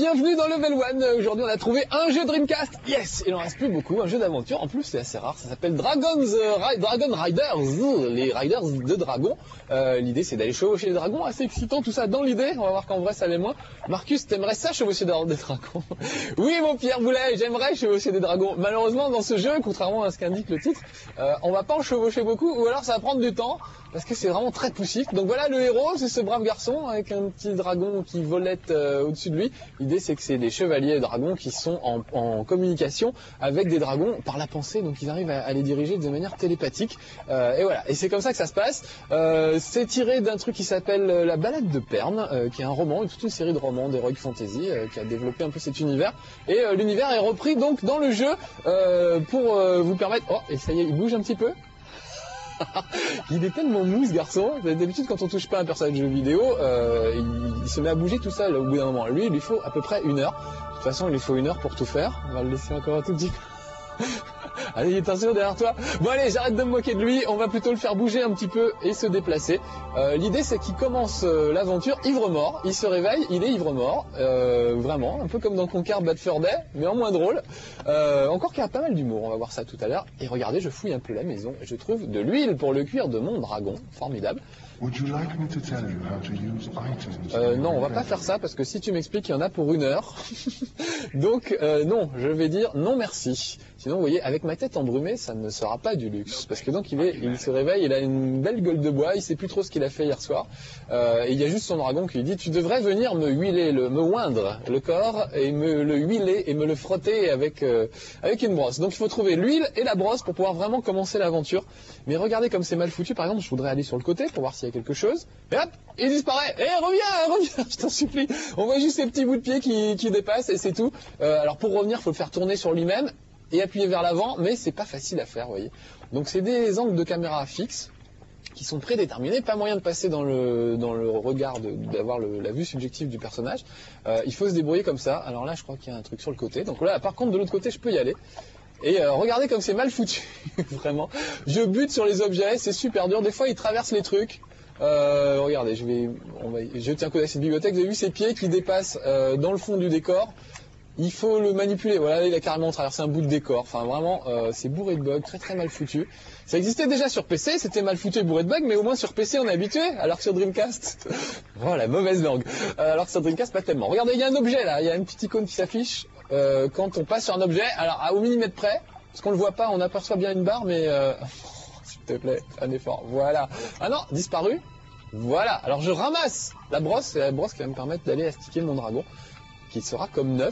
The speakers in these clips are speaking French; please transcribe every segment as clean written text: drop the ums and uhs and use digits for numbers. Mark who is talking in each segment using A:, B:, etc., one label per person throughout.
A: bienvenue dans Level 1. Aujourd'hui on a trouvé un jeu Dreamcast. Yes. Il en reste plus beaucoup, un jeu d'aventure. En plus c'est assez rare, ça s'appelle Dragon Riders, les Riders de dragons. L'idée c'est d'aller chevaucher les dragons, assez excitant tout ça dans l'idée. On va voir qu'en vrai ça l'est moins. Marcus, t'aimerais ça chevaucher des dragons? Oui mon Pierre Boulet, j'aimerais chevaucher des dragons. Malheureusement dans ce jeu, contrairement à ce qu'indique le titre, on va pas en chevaucher beaucoup, ou alors ça va prendre du temps, parce que c'est vraiment très poussif. Donc voilà, le héros, c'est ce brave garçon avec un petit dragon qui volette au-dessus de lui. L'idée c'est que c'est des chevaliers dragons qui sont en communication avec des dragons par la pensée, donc ils arrivent à les diriger de manière télépathique. Et voilà, et c'est comme ça que ça se passe. C'est tiré d'un truc qui s'appelle La Balade de Pern, qui est un roman, toute une série de romans d'Heroic Fantasy, qui a développé un peu cet univers. Et l'univers est repris donc dans le jeu pour vous permettre... Oh, et ça y est, il bouge un petit peu. Il est tellement mou ce garçon. D'habitude quand on touche pas un personnage de jeu vidéo, il se met à bouger tout seul au bout d'un moment. Lui il lui faut à peu près 1 heure. De toute façon il lui faut 1 heure pour tout faire. On va le laisser encore un tout petit peu. Allez, attention derrière toi. Bon allez, j'arrête de me moquer de lui, on va plutôt le faire bouger un petit peu et se déplacer. L'idée c'est qu'il commence l'aventure ivre-mort, il se réveille, il est ivre-mort, vraiment, un peu comme dans Conquer Bad Fur Day, mais en moins drôle. Encore qu'il y a pas mal d'humour, on va voir ça tout à l'heure. Et regardez, je fouille un peu la maison et je trouve de l'huile pour le cuir de mon dragon, formidable. Non, on va pas faire ça parce que si tu m'expliques, il y en a pour 1 heure. Donc non, je vais dire non merci. Sinon, vous voyez, avec ma tête embrumée, ça ne sera pas du luxe. Parce que donc il se réveille, il a une belle gueule de bois, il sait plus trop ce qu'il a fait hier soir. Et il y a juste son dragon qui lui dit, tu devrais venir me huiler, me oindre le corps et me le huiler et me le frotter avec une brosse. Donc il faut trouver l'huile et la brosse pour pouvoir vraiment commencer l'aventure. Mais regardez comme c'est mal foutu. Par exemple, je voudrais aller sur le côté pour voir s'il y a quelque chose. Et hop, il disparaît. Et reviens, je t'en supplie. On voit juste ces petits bouts de pied qui dépassent et c'est tout. Alors pour revenir, il faut le faire tourner sur lui-même et appuyer vers l'avant, mais c'est pas facile à faire, vous voyez. Donc c'est des angles de caméra fixes qui sont prédéterminés, pas moyen de passer dans le regard, d'avoir la vue subjective du personnage. Il faut se débrouiller comme ça. Alors là, je crois qu'il y a un truc sur le côté. Donc là, par contre, de l'autre côté, je peux y aller. Et regardez comme c'est mal foutu, vraiment. Je bute sur les objets, c'est super dur. Des fois, ils traversent les trucs. Regardez, je vais jeter un coup d'œil à cette bibliothèque. Vous avez vu ces pieds qui dépassent dans le fond du décor. Il faut le manipuler. Voilà, il a carrément traversé un bout de décor. Enfin, vraiment, c'est bourré de bugs, très très mal foutu. Ça existait déjà sur PC, c'était mal foutu et bourré de bugs, mais au moins sur PC on est habitué, alors que sur Dreamcast, oh la mauvaise langue. Alors que sur Dreamcast pas tellement. Regardez, il y a un objet là, il y a une petite icône qui s'affiche quand on passe sur un objet. Alors au millimètre près, parce qu'on le voit pas, on aperçoit bien une barre, mais s'il te plaît, fais un effort. Voilà. Ah non, disparu. Voilà. Alors je ramasse la brosse, c'est la brosse qui va me permettre d'aller astiquer mon dragon, qui sera comme neuf.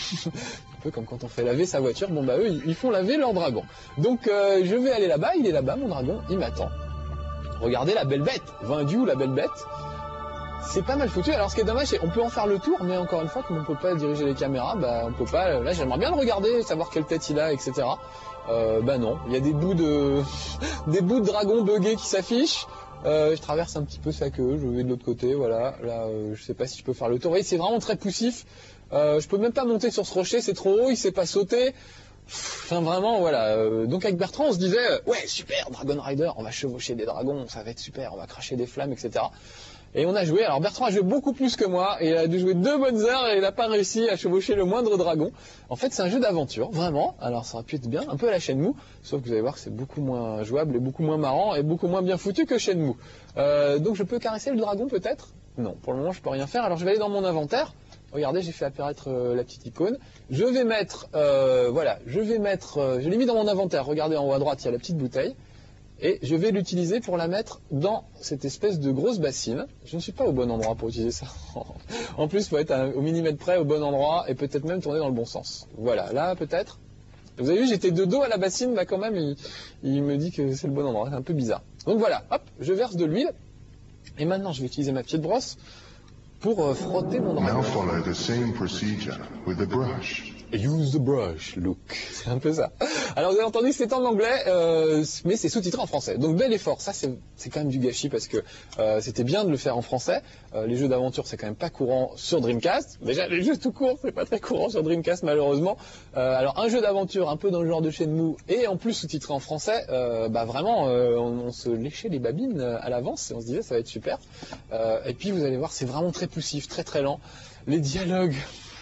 A: Un peu comme quand on fait laver sa voiture, bon bah eux ils font laver leur dragon. Donc je vais aller là-bas, il est là-bas mon dragon, il m'attend. Regardez la belle bête, Vindiou la belle bête. C'est pas mal foutu. Alors ce qui est dommage c'est qu'on peut en faire le tour, mais encore une fois comme on peut pas diriger les caméras, bah on peut pas. Là j'aimerais bien le regarder, savoir quelle tête il a, etc. Bah non, il y a des bouts de dragon buggés qui s'affichent. Je traverse un petit peu sa queue, je vais de l'autre côté, voilà. Là, je sais pas si je peux faire le tour. Vous voyez, c'est vraiment très poussif. Je peux même pas monter sur ce rocher, c'est trop haut, il sait pas sauter. Enfin vraiment, voilà. Donc avec Bertrand, on se disait, ouais, super, Dragon Rider, on va chevaucher des dragons, ça va être super, on va cracher des flammes, etc. Et on a joué. Alors Bertrand a joué beaucoup plus que moi, et il a dû jouer 2 bonnes heures et il n'a pas réussi à chevaucher le moindre dragon. En fait, c'est un jeu d'aventure, vraiment. Alors ça aurait pu être bien, un peu à la Shenmue, sauf que vous allez voir que c'est beaucoup moins jouable et beaucoup moins marrant et beaucoup moins bien foutu que Shenmue. Donc je peux caresser le dragon peut-être? Non, pour le moment je peux rien faire. Alors je vais aller dans mon inventaire. Regardez, j'ai fait apparaître la petite icône. Je vais mettre, je l'ai mis dans mon inventaire. Regardez en haut à droite, il y a la petite bouteille. Et je vais l'utiliser pour la mettre dans cette espèce de grosse bassine. Je ne suis pas au bon endroit pour utiliser ça. En plus, il faut être au millimètre près, au bon endroit, et peut-être même tourner dans le bon sens. Voilà, là peut-être. Vous avez vu, j'étais de dos à la bassine, bah quand même, il me dit que c'est le bon endroit. C'est un peu bizarre. Donc voilà, hop, je verse de l'huile. Et maintenant, je vais utiliser ma petite brosse pour frotter mon dragon.
B: Now follow the same procedure with the brush.
A: Use the brush, look. C'est un peu ça. Alors vous avez entendu, c'est en anglais, mais c'est sous-titré en français. Donc bel effort. Ça c'est quand même du gâchis parce que c'était bien de le faire en français. Les jeux d'aventure c'est quand même pas courant sur Dreamcast. Déjà les jeux tout court c'est pas très courant sur Dreamcast malheureusement. Alors un jeu d'aventure un peu dans le genre de Shenmue et en plus sous-titré en français, bah vraiment on se léchait les babines à l'avance et on se disait ça va être super. Et puis vous allez voir c'est vraiment très poussif, très très lent. Les dialogues.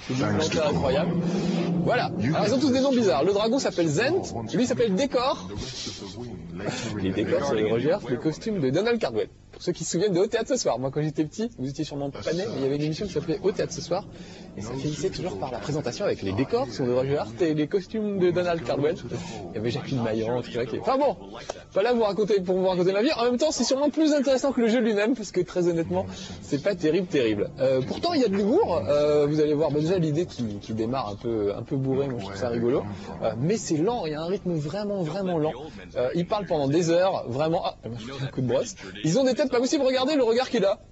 A: C'est d'une lenteur incroyable. Voilà. Alors ils ont tous des noms bizarres. Le dragon s'appelle Zent, lui s'appelle Décor. Les décors, c'est Roger, le costume de Donald Cardwell. Pour ceux qui se souviennent de Au Théâtre ce soir. Moi, quand j'étais petit, vous étiez sûrement pas nés, mais il y avait une émission qui s'appelait Au Théâtre ce soir. Et ça finissait toujours par la présentation avec les décors qui sont de Roger Hart et les costumes de Donald Cardwell. Il y avait Jacqueline Maillan, tout ça. Enfin bon, pas là pour vous raconter ma vie. En même temps, c'est sûrement plus intéressant que le jeu lui-même, parce que très honnêtement, c'est pas terrible. Pourtant, il y a de l'humour. Vous allez voir, déjà l'idée qui démarre un peu bourré, moi je trouve ça rigolo. Mais c'est lent, il y a un rythme vraiment lent. Il parle pendant des heures, vraiment. Ah, je me suis un coup de brosse. Ils ont des têtes pas possibles. Regardez le regard qu'il a.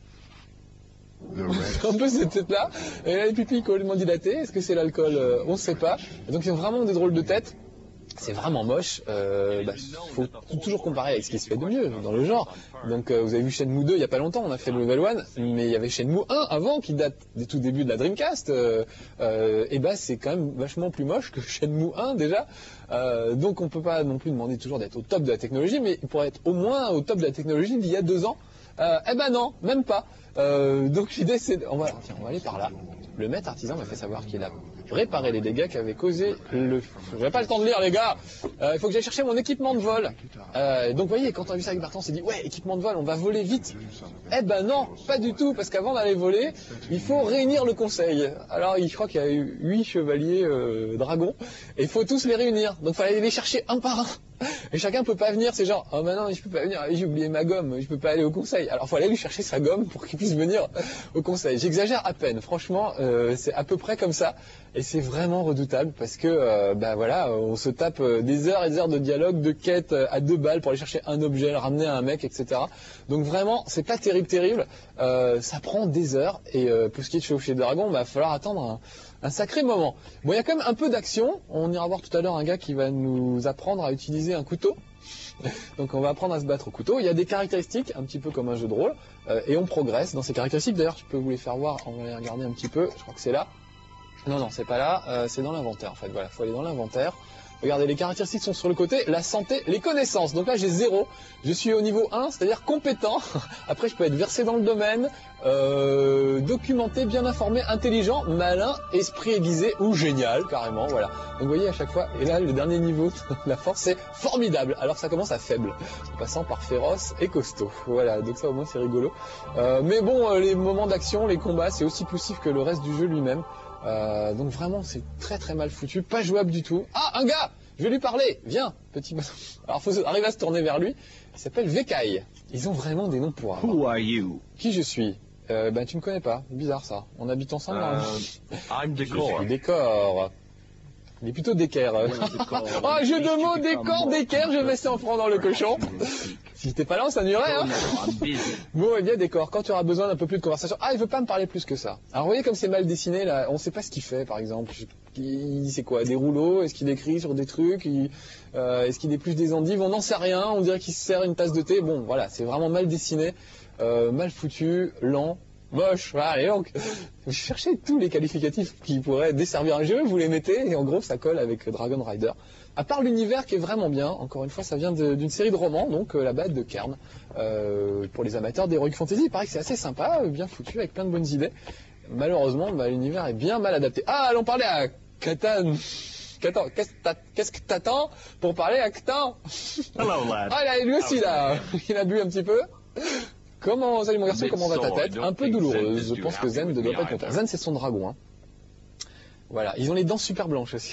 A: Un peu cette tête-là. Et là, les pupilles complètement dilatées. Est-ce que c'est l'alcool? On ne sait pas. Et donc ils ont vraiment des drôles de têtes. C'est vraiment moche. Faut toujours comparer avec ce qui se fait de mieux dans le genre. Donc vous avez vu Shenmue 2 il y a pas longtemps, on a fait le level 1, mais il y avait Shenmue 1 avant qui date des tout débuts de la Dreamcast. Et c'est quand même vachement plus moche que Shenmue 1 déjà. Donc on peut pas non plus demander toujours d'être au top de la technologie, mais pour être au moins au top de la technologie d'il y a 2 ans, non, même pas. Donc l'idée c'est, on va aller par là. Le maître artisan m'a fait savoir qu'il a réparé les dégâts qu'avait causé le feu. J'avais pas le temps de lire les gars. Il faut que j'aille chercher mon équipement de vol. Donc vous voyez, quand on a vu ça avec Barton, on s'est dit ouais, équipement de vol, on va voler vite. Non, pas du tout, parce qu'avant d'aller voler, il faut réunir le conseil. Alors je crois qu'il y a eu 8 chevaliers dragons, et il faut tous les réunir. Donc il fallait les chercher un par un. Et chacun peut pas venir, c'est genre oh non, je peux pas venir, j'ai oublié ma gomme, je peux pas aller au conseil. Alors faut aller lui chercher sa gomme pour qu'il puisse venir au conseil. J'exagère à peine, franchement, c'est à peu près comme ça, et c'est vraiment redoutable parce que on se tape des heures et des heures de dialogue, de quêtes à 2 balles pour aller chercher un objet, le ramener à un mec, etc. Donc vraiment, c'est pas terrible. Ça prend des heures, et pour ce qui est de Chevaucher de Dragon, va falloir attendre un sacré moment. Bon, il y a quand même un peu d'action. On ira voir tout à l'heure un gars qui va nous apprendre à utiliser un couteau. Donc on va apprendre à se battre au couteau. Il y a des caractéristiques, un petit peu comme un jeu de rôle, et on progresse dans ces caractéristiques. D'ailleurs, je peux vous les faire voir, on va les regarder un petit peu. Je crois que c'est là. Non, c'est pas là, c'est dans l'inventaire en fait. Voilà, faut aller dans l'inventaire. Regardez, les caractéristiques sont sur le côté, la santé, les connaissances. Donc là, j'ai 0. Je suis au niveau 1, c'est-à-dire compétent. Après, je peux être versé dans le domaine, documenté, bien informé, intelligent, malin, esprit aiguisé ou génial, carrément. Voilà. Donc vous voyez à chaque fois, et là, le dernier niveau de la force, c'est formidable. Alors ça commence à faible, en passant par féroce et costaud. Voilà, donc ça au moins c'est rigolo. Mais bon, les moments d'action, les combats, c'est aussi poussif que le reste du jeu lui-même. Donc vraiment c'est très mal foutu, pas jouable du tout. Ah, un gars, je vais lui parler, viens, petit. Alors faut arriver à se tourner vers lui. Il s'appelle Vekai. Ils ont vraiment des noms pour avoir.
C: Who are you?
A: Qui je suis? Tu me connais pas, bizarre ça. On habite ensemble.
C: I'm
A: Je
C: Décor.
A: suis Décor. Il est plutôt d'équerre. Oh, jeu de mots, décor, d'équerre, je vais laisser en prendre dans le cochon. Si t'es pas là, on s'annulerait, hein. Bon, eh bien, décor, quand tu auras besoin d'un peu plus de conversation. Ah, il veut pas me parler plus que ça. Alors, vous voyez comme c'est mal dessiné, là, on sait pas ce qu'il fait, par exemple. Il c'est quoi, des rouleaux? Est-ce qu'il écrit sur des trucs? Est-ce qu'il épluche des endives? On n'en sait rien, on dirait qu'il se sert une tasse de thé. Bon, voilà, c'est vraiment mal dessiné, mal foutu, lent. Moche, voilà, et donc, vous cherchez tous les qualificatifs qui pourraient desservir un jeu, vous les mettez, et en gros, ça colle avec Dragon Rider. À part l'univers qui est vraiment bien, encore une fois, ça vient d'une série de romans, donc la de Kern, pour les amateurs d'Heroic Fantasy. Il paraît que c'est assez sympa, bien foutu, avec plein de bonnes idées. Malheureusement, l'univers est bien mal adapté. Ah, allons parler à Catan. Qu'est-ce que t'attends pour parler à Catan?
C: Hello, lad.
A: Ah, là, lui aussi, là, il a bu un petit peu. Salut mon garçon, comment va ta tête? Un peu douloureuse, je pense que Zen ne doit pas être content. Zen, c'est son dragon, hein. Voilà, ils ont les dents super blanches aussi.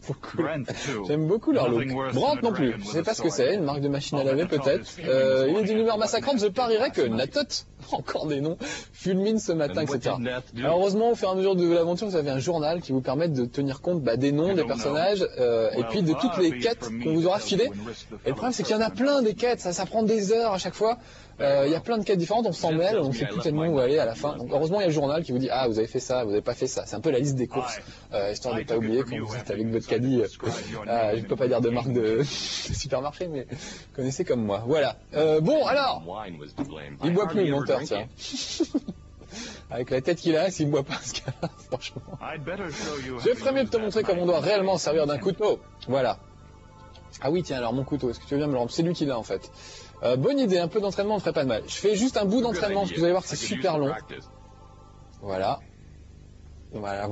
A: J'aime beaucoup leur look. Brandt non plus, je sais pas ce que c'est, une marque de machine à laver peut-être. Il est d'une humeur massacrante, je parierais que Natot, encore des noms, fulmine ce matin, etc. Alors heureusement, au fur et à mesure de l'aventure, vous avez un journal qui vous permet de tenir compte des noms des personnages, et puis de toutes les quêtes qu'on vous aura filées. Et le problème, c'est qu'il y en a plein des quêtes, ça prend des heures à chaque fois. Il y a plein de quêtes différentes, on s'en mêle, on ne sait plus tellement où aller à la fin. Donc heureusement il y a le journal qui vous dit ah vous avez fait ça, vous n'avez pas fait ça. C'est un peu la liste des courses, histoire de ne pas oublier quand vous êtes avec votre caddie. Je ne peux pas dire de marque de supermarché, mais vous connaissez comme moi. Voilà. Bon alors, il boit plus le menteur, tiens. Avec la tête qu'il a, s'il ne boit pas ce cas-là, franchement. Je ferais mieux de te montrer comment on doit réellement servir d'un couteau. Voilà. Ah oui tiens alors mon couteau, est-ce que tu veux bien me le rendre? C'est lui qui l'a en fait. Bonne idée, un peu d'entraînement ne ferait pas de mal. Je fais juste un bout d'entraînement parce que vous allez voir que c'est super long. Voilà. Voilà.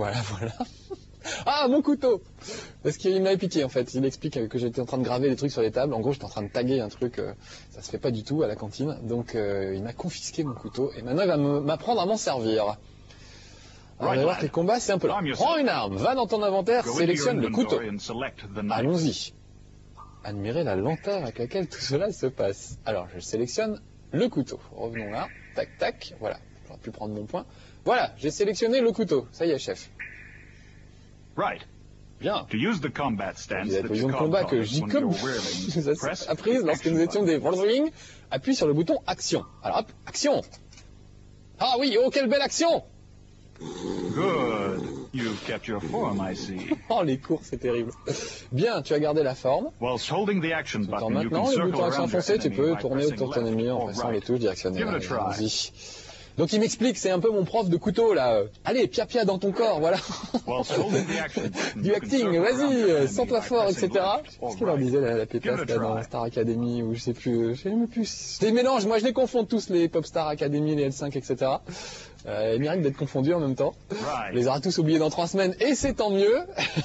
A: Ah, mon couteau! Parce qu'il m'avait piqué, en fait. Il explique que j'étais en train de graver des trucs sur les tables. En gros, j'étais en train de taguer un truc, ça se fait pas du tout à la cantine. Donc, il m'a confisqué mon couteau. Et maintenant, il va m'apprendre à m'en servir. Alors, on va voir que les combats, c'est un peu lent. Prends une arme, va dans ton inventaire, sélectionne le couteau. Allons-y. Admirez la lenteur avec laquelle tout cela se passe. Alors, je sélectionne le couteau. Revenons là. Tac, tac. Voilà. J'aurais pu prendre mon point. Voilà, j'ai sélectionné le couteau. Ça y est, chef.
C: Right.
A: Bien.
C: To use the combat stance
A: La
C: that
A: position
C: you
A: de combat
C: carved
A: que
C: on when
A: Jacob
C: you're whirling,
A: nous a
C: press
A: apprise
C: the
A: lorsque nous
C: action
A: étions des
C: button.
A: Wolverine. Appuie sur le bouton action. Alors hop, action. Ah oui, oh quelle belle action.
C: Good. You've kept your form, I see.
A: Oh les cours, c'est terrible. Bien, tu as gardé la forme.
C: Whilst holding the action
A: Attends,
C: button, you can
A: maintenant, le
C: circle
A: bouton action
C: around your
A: foncé, tu
C: enemy
A: peux
C: by
A: tourner
C: pressing
A: autour de ton
C: left
A: ennemi en
C: or
A: pressant les
C: right.
A: touches directionnelles.
C: Give it a try.
A: Allez-y. Donc il m'explique, c'est un peu mon prof de couteau là. Allez, pia dans ton corps, voilà.
C: Whilst holding the action button,
A: Du
C: you can
A: acting,
C: circle around your
A: vas-y,
C: enemy
A: sens-toi
C: by
A: fort,
C: pressing
A: etc.
C: left or
A: Qu'est-ce qu'il leur
C: right.
A: disait la pétasse
C: Give it a
A: là, dans
C: try.
A: Star Academy ou je sais plus, je les mélange, moi je les confonds tous les Pop Star Academy, les L5, etc. Ils méritent d'être confondus en même temps. On
C: Right.
A: les aura tous oubliés dans 3 semaines et c'est tant mieux.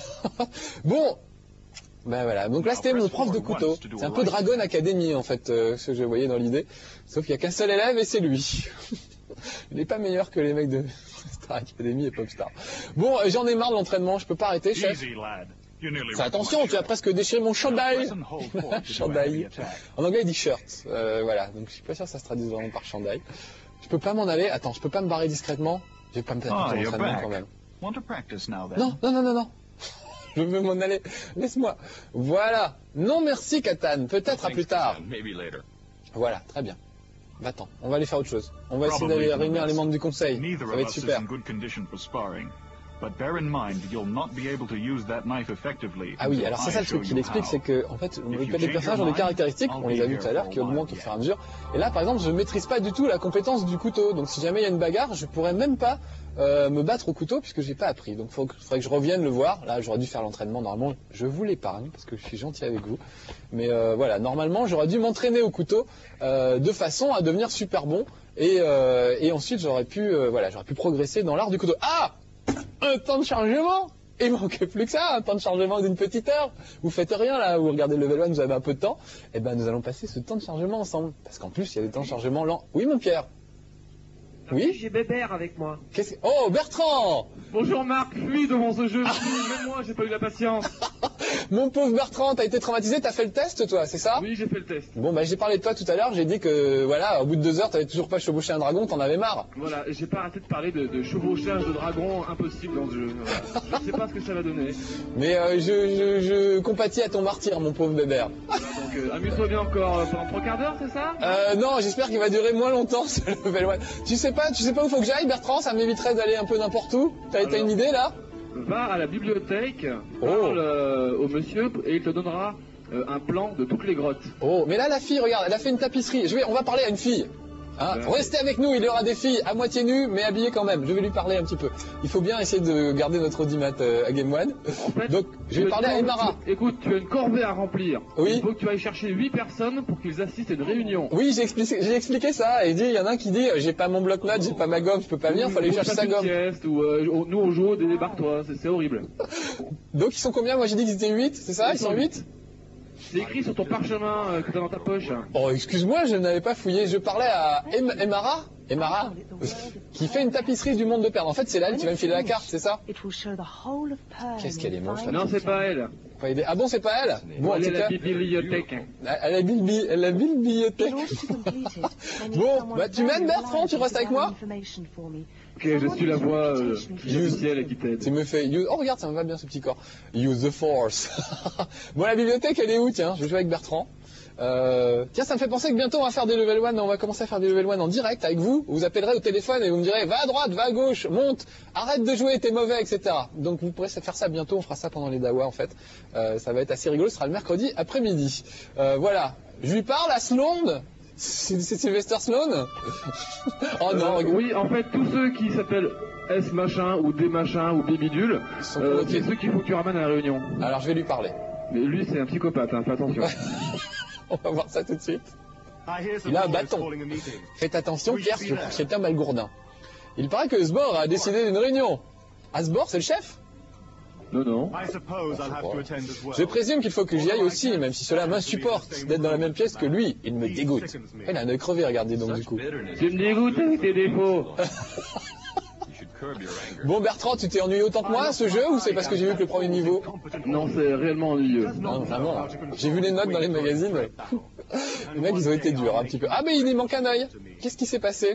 A: Bon, ben voilà, donc là c'était mon prof de couteau. C'est un peu Dragon Academy en fait, ce que je voyais dans l'idée. Sauf qu'il n'y a qu'un seul élève et c'est lui. Il n'est pas meilleur que les mecs de Star Academy et Popstar. Bon, j'en ai marre de l'entraînement, je peux pas arrêter, chef.
C: Easy, lad. You nearly
A: Fais
C: wrecked
A: attention,
C: my
A: tu as
C: shirt.
A: presque déchiré mon chandail.
C: Press and hold forward to do a heavy
A: Chandail.
C: attack.
A: En anglais, il dit shirt. Voilà, donc je suis pas sûr que ça se traduise vraiment par chandail. Je peux pas m'en aller. Attends, je peux pas me barrer discrètement. Je vais pas me perdre
C: Ah,
A: tout
C: you're
A: l'entraînement
C: back.
A: quand même.
C: Want to practice now then?
A: Non. Je veux m'en aller. Laisse-moi. Voilà. Non, merci, Katan. Peut-être à
C: Thanks,
A: plus tard.
C: Katan. Maybe later.
A: Voilà, très bien. Va-t'en. On va aller faire autre chose. On va essayer
C: Probably
A: d'aller
C: for the
A: réunir les
C: best.
A: membres du conseil.
C: Neither
A: Ça
C: of
A: va être
C: us is
A: super.
C: in good condition for sparring. But bear in mind, you'll not be able to use that knife effectively.
A: Ah oui,
C: until
A: alors c'est
C: I
A: ça le
C: show
A: truc qu'il
C: you
A: explique,
C: how.
A: c'est que en fait,
C: you
A: les
C: change
A: personnages
C: your
A: ont des
C: mind,
A: caractéristiques,
C: I'll
A: on les
C: be
A: a vues
C: here
A: tout à l'heure,
C: for a
A: qui augmentent au
C: while
A: fur et à mesure. Et là, par exemple, je maîtrise pas du tout la compétence du couteau. Donc si jamais il y a une bagarre, je pourrais même pas me battre au couteau puisque j'ai pas appris. Donc faudrait que je revienne le voir. Là, j'aurais dû faire l'entraînement. Normalement, je vous l'épargne parce que je suis gentil avec vous. Mais voilà, normalement, j'aurais dû m'entraîner au couteau de façon à devenir super bon. Et ensuite, j'aurais pu progresser dans l'art du couteau. Ah, un temps de chargement. Il manquait plus que ça, un temps de chargement d'une petite heure. Vous faites rien là, vous regardez le level 1, vous avez un peu de temps. Eh ben, nous allons passer ce temps de chargement ensemble. Parce qu'en plus, il y a des temps de chargement lents. Oui, mon Pierre. Oui.
D: J'ai Bébert avec moi.
A: Oh, Bertrand.
D: Bonjour Marc, fuis devant ce jeu. Même moi, j'ai pas eu la patience.
A: Mon pauvre Bertrand, t'as été traumatisé, t'as fait le test, toi, c'est ça?
D: Oui, j'ai fait le test.
A: Bon, bah, j'ai parlé de toi tout à l'heure, j'ai dit que, voilà, au bout de 2 heures, t'avais toujours pas chevauché un dragon, t'en avais marre.
D: Voilà, et j'ai pas arrêté de parler de chevauchage de dragon impossible dans ce jeu. Voilà. Je sais pas ce que ça va donner.
A: Mais je compatis à ton martyr, mon pauvre Bébert.
D: Voilà, donc amuse-toi bien encore pendant 3 quarts d'heure, c'est ça?
A: Non, j'espère qu'il va durer moins longtemps, ce level 1. Tu sais pas où faut que j'aille, Bertrand? Ça m'éviterait d'aller un peu n'importe où. T'as
D: Alors.
A: une idée, là?
D: Va à la bibliothèque,
A: Oh.
D: parle au monsieur et il te donnera un plan de toutes les grottes.
A: Oh, mais là, la fille, regarde, elle a fait une tapisserie. On va parler à une fille. Hein, restez avec nous, il y aura des filles à moitié nues, mais habillées quand même. Je vais lui parler un petit peu. Il faut bien essayer de garder notre audimat à Game One.
D: En fait,
A: Donc, je vais parler à Emara.
D: Écoute, tu as une corvée à remplir.
A: Oui.
D: Il faut que tu ailles chercher 8 personnes pour qu'ils assistent à une réunion.
A: Oui, j'ai expliqué ça. Et il y en a un qui dit, j'ai pas mon bloc-notes, j'ai pas ma gomme, je peux pas venir, il fallait
D: Ou
A: chercher sa
D: une
A: gomme.
D: sieste, ou nous on joue, débarque-toi, c'est horrible.
A: Donc, ils sont combien? Moi, j'ai dit qu'ils étaient 8, c'est ça? Ils sont 8?
D: C'est écrit sur ton parchemin que t'as dans ta poche.
A: Oh, excuse-moi, je n'avais pas fouillé. Je parlais à Emara, qui fait une tapisserie du monde de Perne. En fait, c'est là qui va me filer la carte, c'est ça? Qu'est-ce qu'elle est moche, là.
D: Non, c'est pas elle.
A: Ah bon, c'est pas elle? Bon, en
D: Elle
A: tout
D: est la
A: cas,
D: bibliothèque.
A: elle a bibliothèque. Bon, bah tu m'aides, Bertrand, tu restes avec moi?
D: Ok, je suis la voix officielle qui t'aide.
A: Tu me fais oh regarde, ça me va bien ce petit corps. Use the force. Bon, la bibliothèque, elle est où? Tiens, je vais jouer avec Bertrand. Tiens, ça me fait penser que bientôt on va faire des level 1, on va commencer à faire des level 1 en direct avec vous. Vous appellerez au téléphone et vous me direz va à droite, va à gauche, monte, arrête de jouer, t'es mauvais, etc. Donc vous pourrez faire ça bientôt, on fera ça pendant les Dawa en fait. Ça va être assez rigolo, ce sera le mercredi après-midi. Voilà, je lui parle à Sloan. C'est Sylvester Stallone? Oh non,
D: oui, en fait, tous ceux qui s'appellent S machin ou D machin ou Bibidule,
A: sont
D: c'est
A: convoqués.
D: ceux qu'il faut que tu ramènes à la réunion.
A: Alors je vais lui parler.
D: Mais lui, c'est un psychopathe, hein, fais attention.
A: On va voir ça tout de suite.
C: I hear some
A: Il a un
C: boys
A: bâton.
C: calling a meeting.
A: Faites attention, Pierre, je crois que c'est un malgourdin. Il paraît que Sbor a décidé d'une réunion. Asbor, c'est le chef?
D: Non, non.
C: I suppose I'll have to attend as well.
A: Je présume qu'il faut que j'y aille aussi, même si cela m'insupporte d'être dans la même pièce que lui. Il me dégoûte. Il a un œil crevé, regardez donc du coup.
D: Tu me dégoûtes avec tes défauts.
A: Bon Bertrand, tu t'es ennuyé autant que moi à ce jeu ou c'est parce que j'ai vu que le premier niveau?
D: Non, c'est réellement ennuyeux.
A: Non, vraiment. J'ai vu les notes dans les magazines. Les mecs, ils ont été durs un petit peu. Ah mais il y manque un œil. Qu'est-ce qui s'est passé?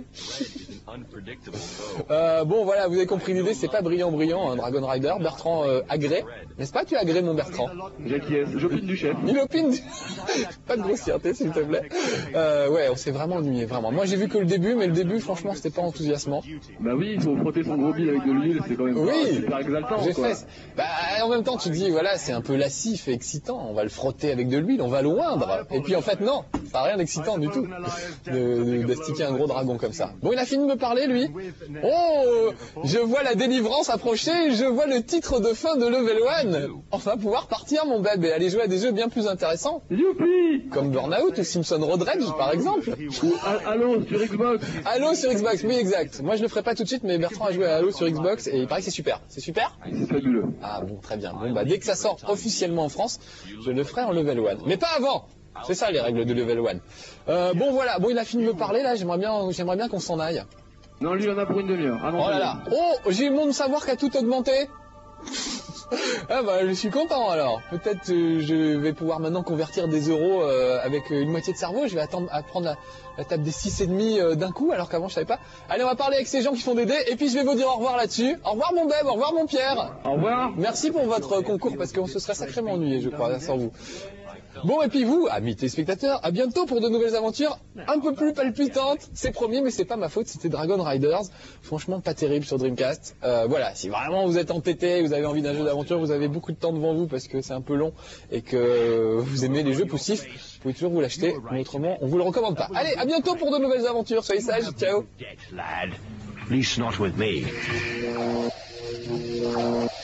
A: Bon voilà, vous avez compris l'idée, c'est pas brillant, hein, Dragon Rider. Bertrand agrée. N'est-ce pas, tu agrées mon Bertrand?
D: J'acquiesce, j'opine du chef.
A: Il opine Pas de grossièreté s'il te plaît. Ouais, on s'est vraiment ennuyé, vraiment. Moi j'ai vu que le début, mais le début franchement c'était pas enthousiasmant.
D: Bah oui, il faut frotter son gros bide avec de l'huile, c'est quand même super exaltant.
A: J'ai
D: quoi.
A: fait. Bah en même temps tu te dis, voilà, c'est un peu lascif et excitant, on va le frotter avec de l'huile, on va l'oindre. Et puis en fait non, ça n'a rien d'excitant du tout d'astiquer un gros dragon comme ça. Bon, il a fini de me parler lui. Oh, je vois la délivrance approcher, je vois le titre de fin de Level 1. On va pouvoir partir mon bébé, aller jouer à des jeux bien plus intéressants.
D: Youpi!
A: Comme Burnout ou Simpson Road Rage par exemple.
D: Ou Halo sur Xbox.
A: Halo sur Xbox, oui exact. Moi je le ferai pas tout de suite, mais Bertrand a joué à Halo sur Xbox et il paraît que c'est super. C'est super?
D: C'est fabuleux.
A: Ah bon, très bien. Bon bah dès que ça sort officiellement en France, je le ferai en Level 1. Mais pas avant. C'est ça les règles de Level 1. Bon voilà, bon il a fini de me parler là, j'aimerais bien qu'on s'en aille.
D: Non, lui, il en a pour une demi-heure. Ah non,
A: Oh là là. Oh, j'ai eu le monde de savoir qu'a tout augmenté. Ah bah je suis content alors. Peut-être je vais pouvoir maintenant convertir des euros avec une moitié de cerveau. Je vais attendre à prendre la table des 6,5 d'un coup alors qu'avant je savais pas. Allez, on va parler avec ces gens qui font des dés et puis je vais vous dire au revoir là-dessus. Au revoir mon Beb, au revoir mon Pierre.
D: Au revoir.
A: Merci pour votre concours parce qu'on se serait sacrément ennuyé je crois sans vous. Bon et puis vous, amis téléspectateurs, à bientôt pour de nouvelles aventures un peu plus palpitantes, c'est promis, mais c'est pas ma faute, c'était Dragon Riders, franchement pas terrible sur Dreamcast. Voilà, si vraiment vous êtes entêté, vous avez envie d'un jeu d'aventure, vous avez beaucoup de temps devant vous parce que c'est un peu long et que vous aimez les jeux poussifs, vous pouvez toujours vous l'acheter, mais autrement on vous le recommande pas. Allez, à bientôt pour de nouvelles aventures, soyez sages, ciao.
E: Lad, at least not with me.